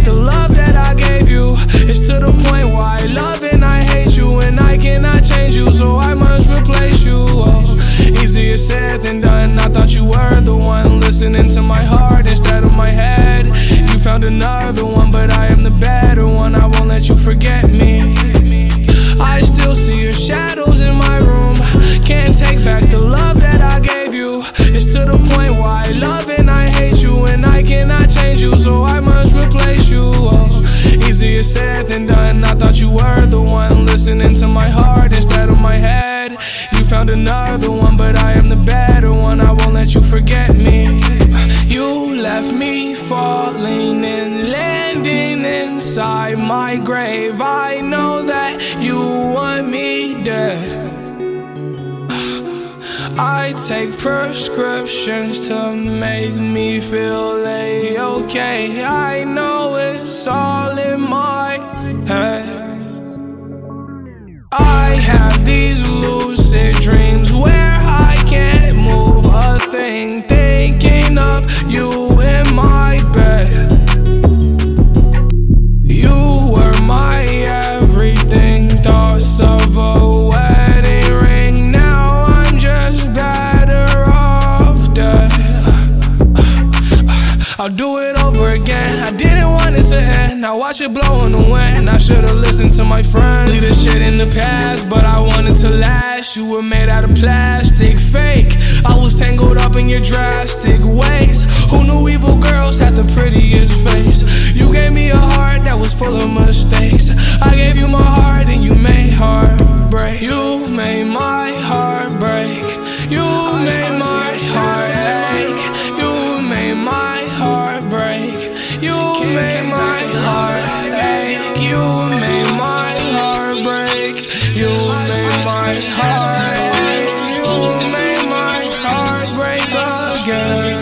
back the love that I gave you. It's to the point where I love and I hate you, and I cannot change you, so I must replace you. Oh, easier said than done. I thought you were the one listening to my heart instead of my head. You found another one, but I am the better one. I won't let you forget me. I still see your shadows in my room. Can't take back the love that I gave you. It's to the point where I love and I hate you, and I cannot change you, so I must replace you. Oh, easier said than done. I thought you were the one listening to my heart instead of my head. You found another one, but I am the better one. I won't let you forget me. You left me falling and landing inside my grave. I know that you want me dead. I take prescriptions to make me feel A-okay. I know it's all in my head. I have these lucid dreams where I can't move a thing, thinking of you in my bed. You were my everything, thoughts of a wedding ring. Now I'm just better off dead. I'll do it over again. I didn't want it to end. Now watch it blow in the wind. I should've listened to my friends. Leave this shit in the past, but I wanted to last. You were made out of plastic, fake. I was tangled up in your drastic ways. Who knew evil girls had the prettiest face? You gave me a heart that was full of mistakes. I gave you my heart and you made heartbreak. You made my heart break. You made my heart ache. You made my heart break. You made my heart ache. You made my heart break. You made my heart ache. You made my heart break again.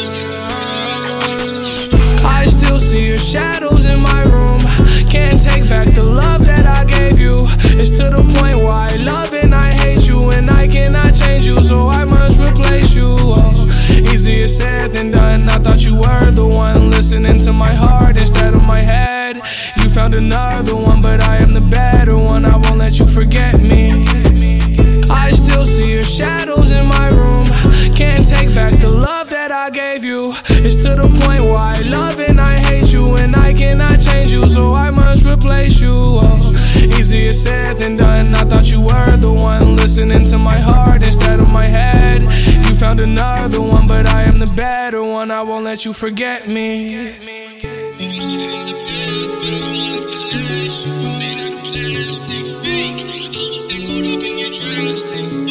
I still see your shadows in my room. Can't take back the love that I gave you. It's to the point where I love and I hate you, and I cannot change you, so I must replace you. Oh, easier said than done. I thought you were the one listening to my heart instead of my head. You found another one, but I am the better one. I won't let you forget me. I still see your shadows in my room. Can't take back the love that I gave you. It's to the point where I love and I hate you, and I cannot change you, so I must replace you. Oh, easier said than done. I thought you were the one listening to my heart instead of my head. You found another one, but I am the better one. I won't let you forget me. Plastic, fake. I was tangled up in your drastic